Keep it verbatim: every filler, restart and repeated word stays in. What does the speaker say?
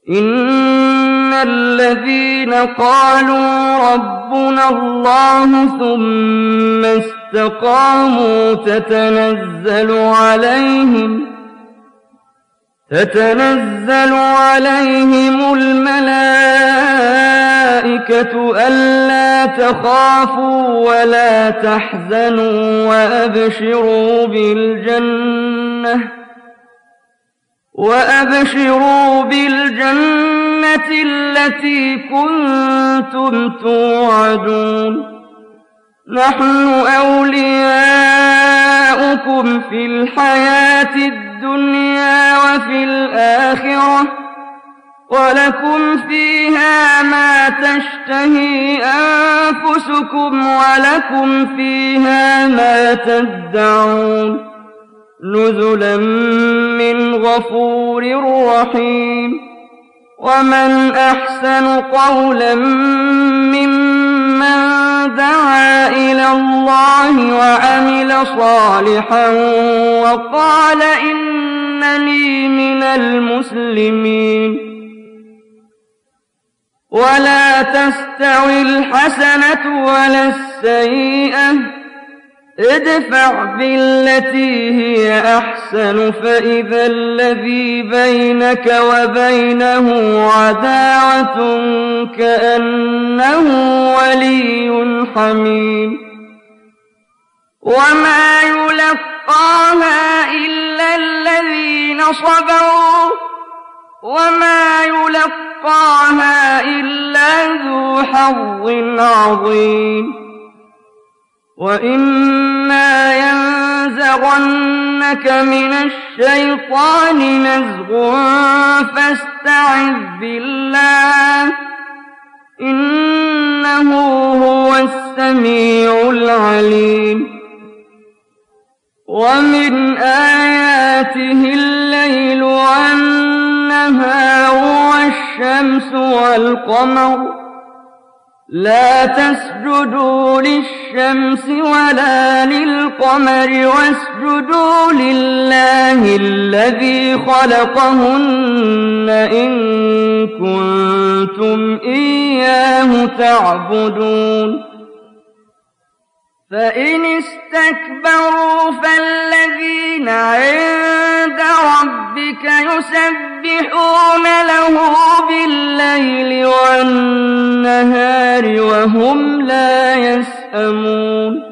إن الذين قالوا ربنا الله ثم استقاموا تتنزل عليهم تتنزل عليهم الملائكة ألا تخافوا ولا تحزنوا وأبشروا بالجنة وأبشروا بالجنة التي كنتم توعدون نحن أولياؤكم في الحياة الدنيا وفي الآخرة ولكم فيها ما تشتهي أنفسكم ولكم فيها ما تدعون نزلا من غفور رحيم ومن أحسن قولا ممن دعا إلى الله وعمل صالحا وقال إنني من المسلمين ولا تستوي الحسنة ولا السيئة ادفع بالتي هي أحسن فإذا الذي بينك وبينه عداوة كأنه ولي حميم وما يلقاها إلا الذين صبروا وما يلقاها إلا ذو حظ عظيم وإما ينزغنك من الشيطان نزغ فاستعذ بالله إنه هو السميع العليم ومن آياته الليل والنهار والشمس والقمر لا تسجدوا للشمس ولا للقمر واسجدوا لله الذي خلقهن إن كنتم إياه تعبدون فإن استكبروا فالذين عند ربك يسبحون له بالليل والنهار وهم لا يسأمون